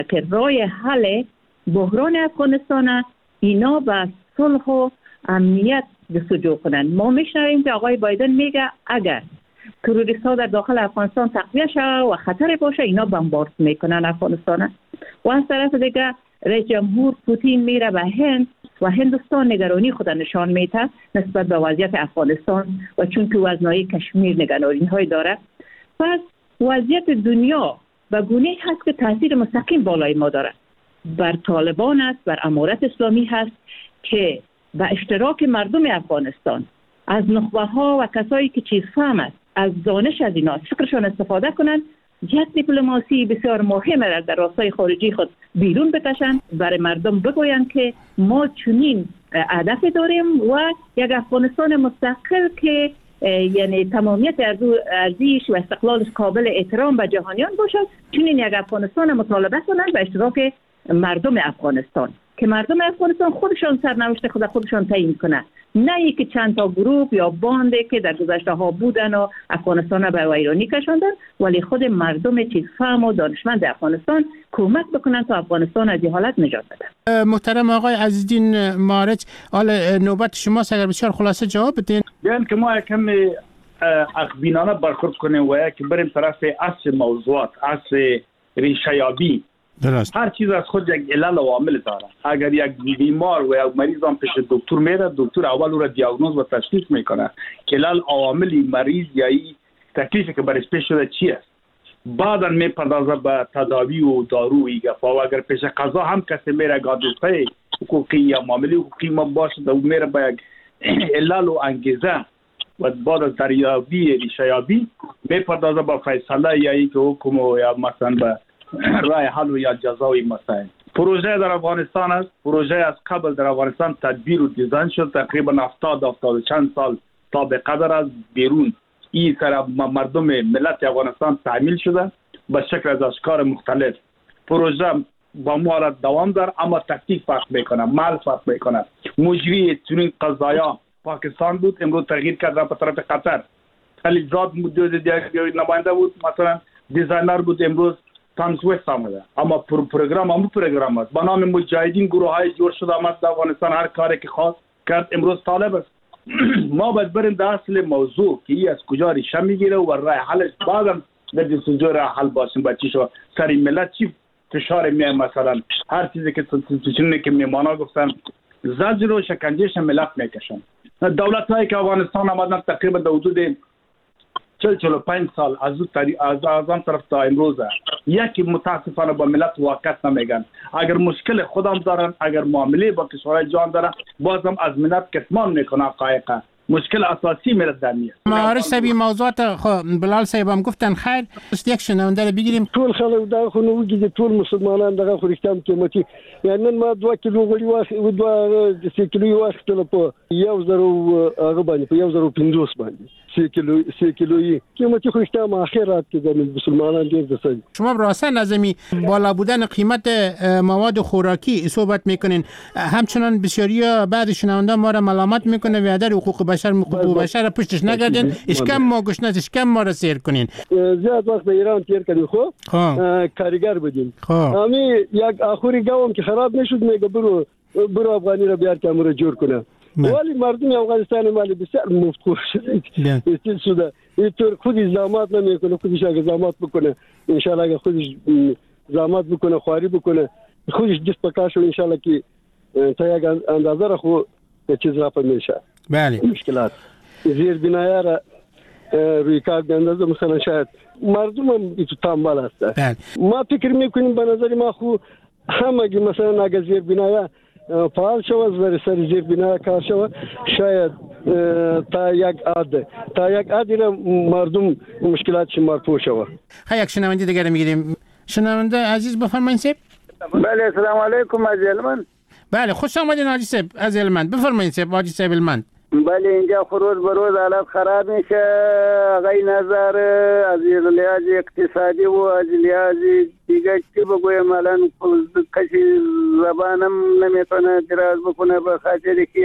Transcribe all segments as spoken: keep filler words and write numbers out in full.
که راه حل بحران افغانستان اینا به صلح و امنیت جستجو کنند. ما میشنویم که آقای بایدن میگه اگر تروریست ها در داخل افغانستان تقویه شود و خطر باشه اینا بمبارد میکنن افغانستان. و از طرف دیگه رئیس جمهور پوتین میره به هند و هندوستان نگرانی خود نشان میده نسبت به وضعیت افغانستان و چون که وزنای کشمیر نگرانی های داره. پس وضعیت دنیا به گونه هست که تاثیر مستقیم بالای ما داره. بر طالبان است، بر امارت اسلامی هست که به اشتراک مردم افغانستان از نخبه ها و کسایی که چیز فهم است از دانش از اینا فکرشان استفاده کنند، یک دیپلماسی بسیار مهم را در راستای خارجی خود بیرون بکشند، برای مردم بگویند که ما چنین هدف داریم و یک افغانستان مستقل که یعنی تمامیت ارزش و استقلالش قابل احترام به جهانیان باشد، چنین یک افغانستان مطالبه کنند به اشتراک مردم افغانستان که مردم افغانستان خودشان سرنوشت خود خودشان تعیین کنند، نه ای که چند تا گروه یا باندی که در گذشته ها بودن و افغانستان را به ویرانی کشاندن، ولی خود مردم چیزفهم و دانشمند افغانستان کمک بکنن تا افغانستان از این حالت نجات بدن. محترم آقای عزیزالدین مارچ، حالا نوبت شماست، اگر بسیار خلاصه جواب بدین. بیان که ما یکم اخبینانه برخورد کنیم و یک بریم طرف اصل موضوعات، اصل ریشه یابی. درست. هر چیز از خود یک علل و عامل داره. اگر یک بیمار و یک مریض هم پیش دکتر میره، دکتر اول او را دیاگنوز و تشخیص میکنه که علل عوامل مریض یا ای تکلیفی که برش پیش شده چی است. بعدا میپردازه به تداوی و دارو ایگه. و اگر پیش قضا هم کسی میره گادوسته حقوقی یا معامله حقوقی ما باشه و میره به یک علل و انگیزه و بعد از دریابی ریشه یابی میپردازه به فیصله یا ای که حکم یا مثلا به رای حل و یا جزای مسائل. پروژه در افغانستان است. پروژه از قبل در افغانستان تدبیر و دیزاین شد، تقریبا هفتاد هفتاد چند سال تا به قدر از بیرون این طرف مردم ملت افغانستان تعمیل شده به شکل از اشکال مختلف. پروژه با مهارت دوام داره اما تکتیک فرق میکنه، مال فرق میکنه. مجری چنین قضایا پاکستان بود، امروز تغییر کرد به طرف قطر. خلیلزاد نماینده بود، مثلا دیزاینر بود، امروز تامس وست آمده. اما پر پروگرام هم پروگرام است با نام مجاهدین، گروه های جور شده آمد در افغانستان، هر کاری که خواست کرد. امروز طالب است. ما باید بریم در اصل موضوع که این از کجا ریشه میگیره و راه حلش بعدم در جستجوی راه حل باشیم. با چی شو سر ملت چی فشار میاد، مثلا هر چیزی که چیزی که میمانا گفتن زجر و شکنجهش ملت میکشن. دولت هایی که افغانستان آمدن تقریبا در حدود چهل چهل و پنج سال از از از آن طرف تا امروز یکی متاسفانه با ملت واقعیت نمیگن. اگر مشکل خودم دارن، اگر معامله با کشورهای جهان دارن، بازم از ملت کتمان میکنه حقایق. مشکل اساسی ملت در میاد. معارض سبی موضوعات بلال صاحب هم گفتن خیر یک شنونده رو بگیریم. ټول خلک دا خو نو وګړي ټول مسلمانان دغه خو رښتیا قیمتي یعنی نن ما دوه کیلو غوړي واخ او دوه سه کیلو واخیستل په یو زرو هغه باندې په یو زرو پنځوس باندې سه کیلو سه کیلویی قیمتي خو رښتیا ما آخرات کې د مسلمانان ډیر دسي. شما راسا نظمی بالا بودن قیمت مواد خوراکی صحبت میکنین، همچنان بسیاری بعد شنونده ما را ملامت میکنه و در حقوق بشر حقوق بشر پشتش نگردین، اشکم ما گوش ندید، اشکم ما را سیر کنین. زیاد وقت به ایران تیر کردیم خو کارگر بودیم. امی یک آخری گاوم که خراب نشد میگه برو برو افغانی را بیار که امور جور کنه. ولی مردم افغانستان مالی بسیار مفتخور شده. استیل شده. اینطور خودش زحمت نمیکنه، خودش اگه زحمت بکنه ان شاء الله اگه خودش زحمت بکنه، خواری بکنه، خودش دست پکاشه ان شاء الله که تا یک اندازه را خو چیز را میشه. بله. مشکلات زیر بنایا را روی کار به اندازه مثلا شاید مردم هم ایتو تنبال هست. بله. ما فکر میکنیم به نظر ما خو همگی مثلا اگه زیر بنایا فعال شود و سر زیر بنایا کار شود شاید تا یک عاد تا یک عادی را مردم مشکلاتش مرفوع شود. خیلی یک شنونده دیگر میگیریم. شنونده عزیز بفرمایید سیب. بله السلام علیکم از علمند. بله خوش آمدین حاجی صاحب از علمند. بفرمایید صاحب حاجی صاحب علمند. بله اینجا روز به روز حالت خراب میشه، غیر نظر از لحاظ اقتصادی و از لحاظ دیگه چی بگویم الان کسی زبانم نمیتونه دراز بکنه به خاطر که یک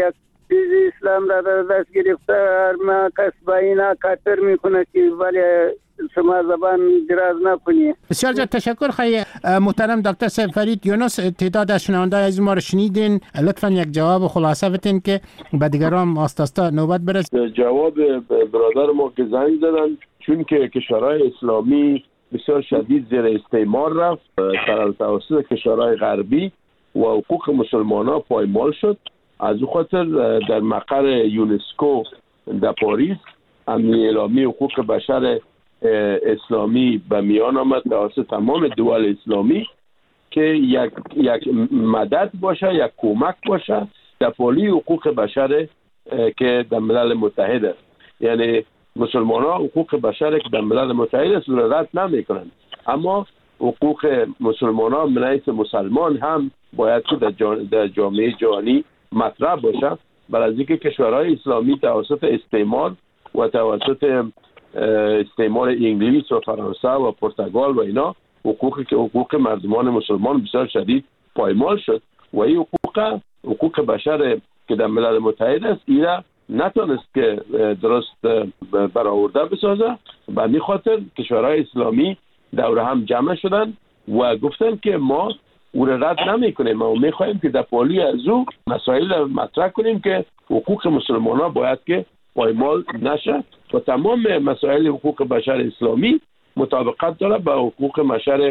چیز اسلام را در دست گرفته، ما کسب اینا کاتر میکنه که ولی شما زبان دراز نکنی. بسیار زیاد تشکر خیلی محترم دکتر سید فرید یونس. تعداد از شنوندگان از ما رو شنیدین، لطفا یک جواب خلاصه بدین که به دیگران آستاستا نوبت برسه. جواب برادر ما که زنگ زدن، چون که کشورهای اسلامی بسیار شدید زیر استعمار رفت توسط کشورهای غربی و حقوق مسلمان ها پایمال شد، از او خاطر در مقر یونسکو در پاریس امنیه اعلامی حقوق بشر اسلامی به میان آمد توسط تمام دول اسلامی که یک یک مدد باشه، یک کمک باشه در پالی حقوق بشر که در ملل متحد است. یعنی مسلمان ها حقوق بشر که در ملل متحد است رعایت نمیکنند، اما حقوق مسلمان ها من حیث مسلمان هم باید که در, در جامعه جهانی مطرح باشه، برای اینکه کشورهای اسلامی توسط استعمار و توسط استعمار انگلیس و فرانسه و پرتغال و اینا حقوقی که حقوق مردمان مسلمان بسیار شدید پایمال شد و این حقوق حقوق بشر که در ملل متحد است اینا نتونست که درست برآورده بسازه. به این خاطر کشورهای اسلامی دور هم جمع شدن و گفتن که ما او را رد نمی کنیم، ما می خواهیم که در پالی از او مسائل مطرح کنیم که حقوق مسلمان ها باید که پایمال نشه و تمام مسائل حقوق بشر اسلامی مطابقت داره با حقوق بشر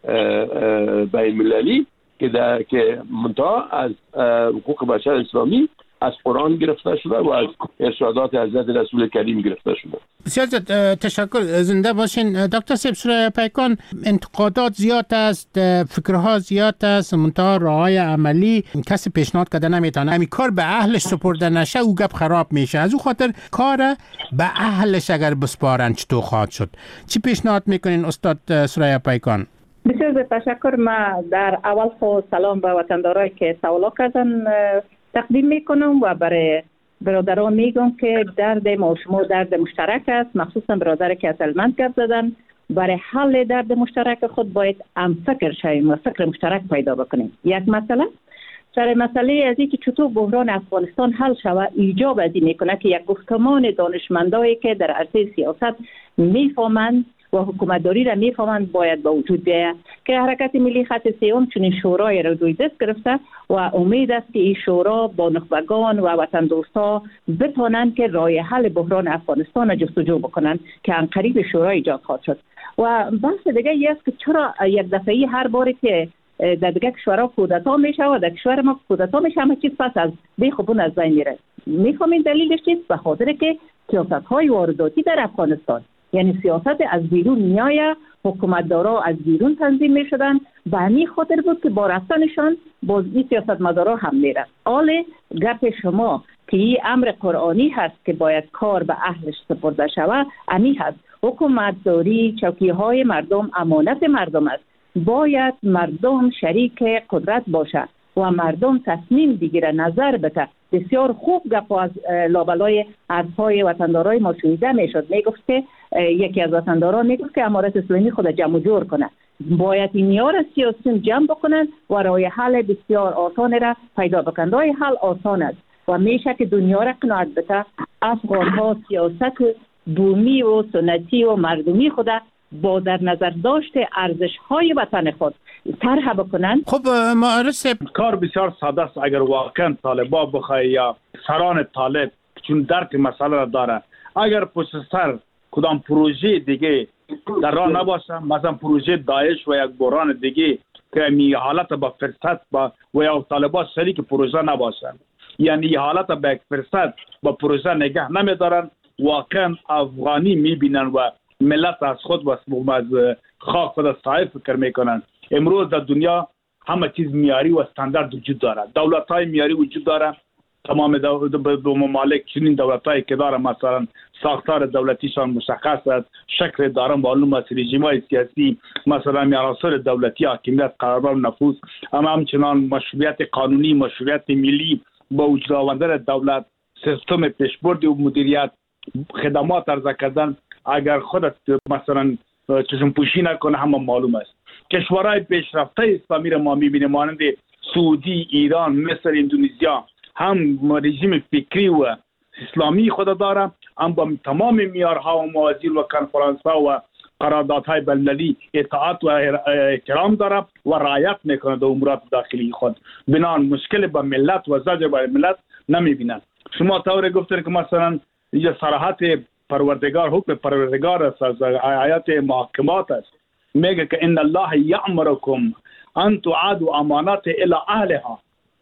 بین المللی که در که منتها از حقوق بشر اسلامی از قرآن گرفته شده و از ارشادات حضرت رسول کریم گرفته شده. بسیار تشکر، زنده باشین. دکتر سیب سوریا پیکان، انتقادات زیاد است، فکرها زیاد است، منتها راههای عملی کسی پیشنهاد کرده نمیتونه. همین کار به اهلش سپرده نشه او گپ خراب میشه، از او خاطر کار به اهلش اگر بسپارن چطور خواهد شد؟ چی پیشنهاد میکنین استاد سوریا پیکان؟ بسیار تشکر. ما در اول خود سلام به وطندارایی که سوالا کردن تقدیم میکنم و برای برادران میگم که درد ما شما درد مشترک است، مخصوصا برادر که اصلمند گپ زدن. برای حل درد مشترک خود باید هم فکر شویم و فکر مشترک پیدا بکنیم. یک مسئله سر مسئله از اینکه چطور بحران افغانستان حل شود ایجاب از این میکنه که یک گفتمان دانشمندایی که در عرصه سیاست میفهمند و حکومتداری را میفهمند باید به وجود بیاید که حرکت ملی خط سیوم چون شورای را روی دست گرفته و امید است که این شورا با نخبگان و وطن دوستا بتوانند که راه حل بحران افغانستان را جستجو بکنند که عنقریب شورا ایجاد خواهد شد. و بحث دیگه ای است که چرا یک دفعه هر باری که در دیگه کشورها کودتا میشه و در کشور ما کودتا میشه همه چیز پس از بیخوبون از بین میره. میخوام دلیلش چیست؟ به خاطر که سیاست‌های وارداتی در افغانستان، یعنی سیاست از بیرون میایه، حکومتدارا از بیرون تنظیم میشدن، به همین خاطر بود که با رفتنشان باز این سیاستمدارا هم میره. آله گپ شما که این امر قرآنی هست که باید کار به اهلش سپرده شود، امی هست. حکومتداری چوکیهای مردم امانت مردم است، باید مردم شریک قدرت باشه و مردم تصمیم بگیره، نظر بده. بسیار خوب گپ از لابلای حرفهای وطندارای ما شنیده میشد. میگفت که یکی از وطنداران میگفت که امارت اسلامی خود جمع جور کنه، باید این میار سیاسی جمع بکنن و راه حل بسیار آسان را پیدا بکنن. راه حل آسان است و میشه که دنیا را قناعت بده. افغان ها سیاست بومی و سنتی و مردمی خود با در نظر داشته ارزش های وطن خود طرح بکنن. خب معرض کار بسیار ساده است. اگر واقعا طالبا بخواه یا سران طالب چون درک مسئله را داره، اگر پشت سر کدام پروژه دیگه در راه نباشه، مثلا پروژه داعش و یک بحران دیگه که می حالت با فرصت با و یا طالبا شریک پروژه نباشن، یعنی حالت با یک فرصت با پروژه نگه نمیدارن، واقعا افغانی میبینن و ملت از خود و از خاک خود صاحب فکر میکنن. امروز در دنیا همه چیز میاری و استاندارد وجود داره، دولت های میاری وجود داره، تمام دو ممالک چنین دولت هایی که داره، مثلا ساختار دولتیشان مشخص است، شکل داره معلوم است، رژیم های سیاسی مثلا عناصر دولتی حاکمیت قرار نفوذ، اما همچنان مشروعیت قانونی، مشروعیت ملی با وجود آوردن دولت، سیستم پیشبرد و مدیریت، خدمات عرضه کردن، اگر خودت مثلا چشم پوشی نکنه همه معلوم است. کشورهای پیشرفته اسلامی را ما میبینیم مانند سعودی، ایران، مصر، اندونزیا هم رژیم فکری و اسلامی خود داره، هم با تمام معیارها و موازین و کنفرانس‌ها و قراردادهای بین‌المللی اطاعت و احترام داره و رعایت میکنه در امورات داخلی خود. بنان مشکل با ملت و زجر با ملت نمیبینن. شما طور گفتن که مثلا یه صراحت پروردگار، حکم پروردگار است، از آیات محکمات است، میگه که ان الله یأمرکم ان تعادوا امانات الی اهلها.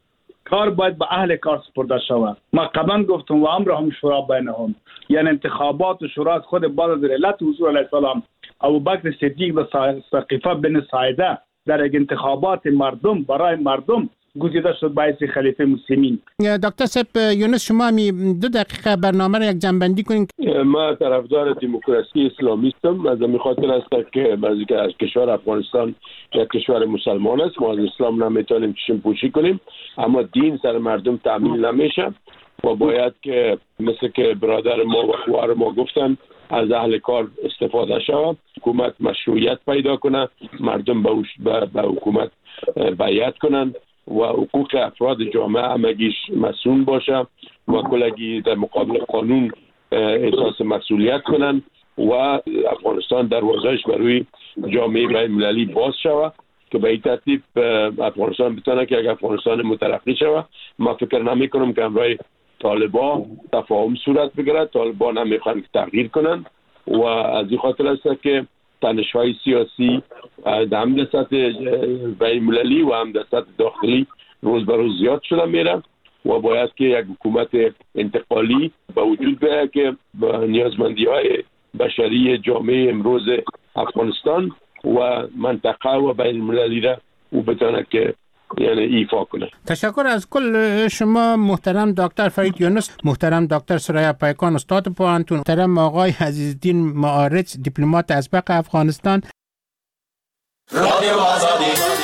کار باید به اهل کار سپرده شود. ما قبلا گفتم و امرهم شورا بینهم، یعنی انتخابات و شورا خود بعد از علت حضور علیه السلام ابوبکر صدیق و ثقیفه بن ساعده در یک انتخابات مردم برای مردم گزیده شد باعث خلیفه مسلمین. دکتر صاحب یونس، شما می دو دقیقه برنامه را یک جنبندی کنین. ما طرفدار دموکراسی اسلامی هستم. از این خاطر است که از کشور افغانستان یک کشور مسلمان است. ما از اسلام نمیتونیم چشم پوشی کنیم، اما دین سر مردم تأمین نمیشه و باید که مثل که برادر ما و خوار ما گفتن از اهل کار استفاده شود. حکومت مشروعیت پیدا کنه، مردم به به حکومت بیعت کنن و حقوق افراد جامعه همگیش مسئول باشه و کلگی در مقابل قانون احساس مسئولیت کنن و افغانستان دروازه‌اش برای جامعه بین‌المللی باز شود که به این ترتیب افغانستان بتونه که اگر افغانستان مترقی شود. ما فکر نمی کنم که امروز طالبان تفاهم صورت بگیرد. طالبان هم میخوان تغییر کنن و از این خاطر است که تنش‌های سیاسی هم در سطح بین‌المللی و هم در سطح داخلی روز به روز زیاد شده میره و باید که یک حکومت انتقالی به وجود بیاید که نیازمندی‌های بشری جامعه امروز افغانستان و منطقه و بین‌المللی را او بتونه که یعنی ایفا کنه. تشکر از کل شما محترم دکتر فرید یونس، محترم دکتر سریا پیکان استاد پوهنتون، محترم آقای عزیزالدین معارج دیپلمات ازبق افغانستان.